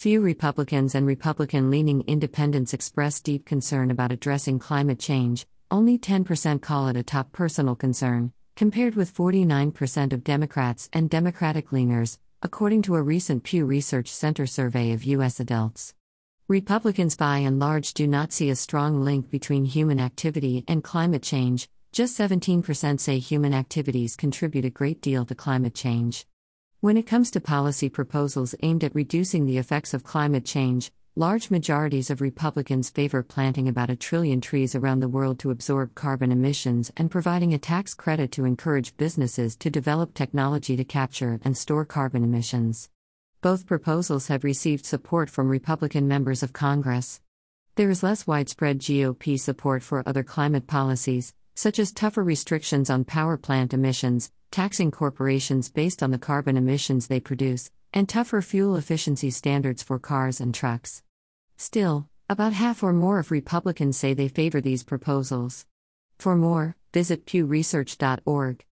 Few Republicans and Republican-leaning independents express deep concern about addressing climate change. Only 10% call it a top personal concern, compared with 49% of Democrats and Democratic leaners, according to a recent Pew Research Center survey of U.S. adults. Republicans by and large do not see a strong link between human activity and climate change. Just 17% say human activities contribute a great deal to climate change. When it comes to policy proposals aimed at reducing the effects of climate change, large majorities of Republicans favor planting about 1 trillion trees around the world to absorb carbon emissions and providing a tax credit to encourage businesses to develop technology to capture and store carbon emissions. Both proposals have received support from Republican members of Congress. There is less widespread GOP support for other climate policies, such as tougher restrictions on power plant emissions, taxing corporations based on the carbon emissions they produce, and tougher fuel efficiency standards for cars and trucks. Still, about half or more of Republicans say they favor these proposals. For more, visit pewresearch.org.